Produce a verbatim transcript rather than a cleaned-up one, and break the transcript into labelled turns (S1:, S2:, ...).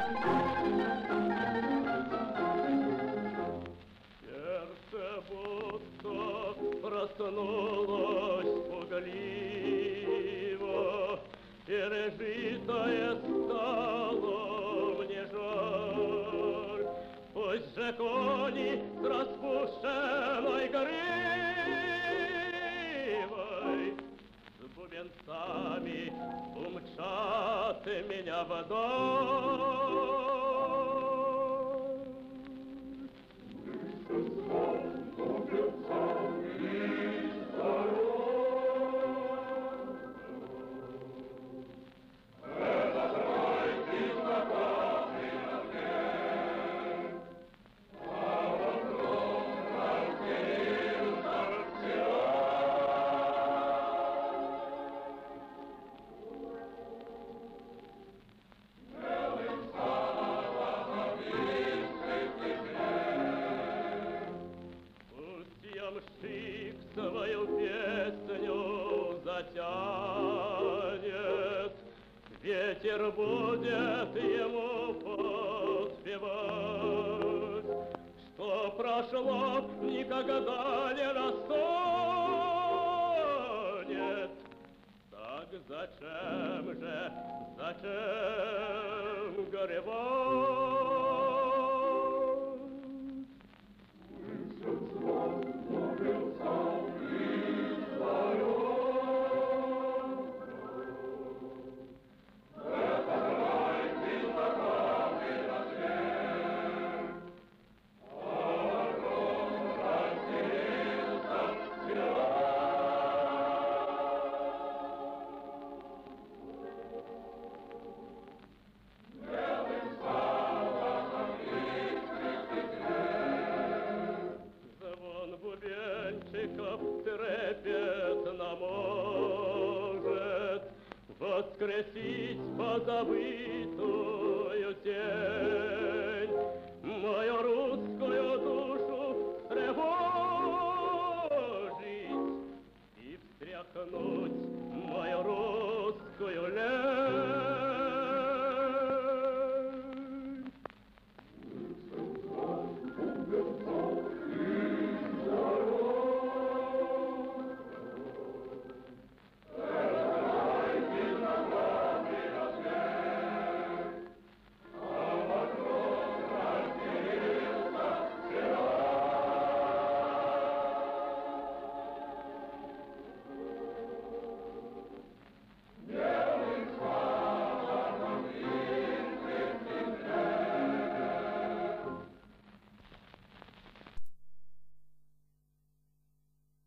S1: Сердце будто проснулось пугливо, пережитое стало мне жаль. Пусть же кони с распушенной гривой с бубенцами умчат меня вдаль. Ямщик свою песню затянет, ветер будет ему подпевать, что прошло, никогда не настанет. Так зачем же, зачем горевать? Бубенчиков трепетно может воскресить позабытую тень, мою русскую душу тревожить и встряхнуть мою русскую лень.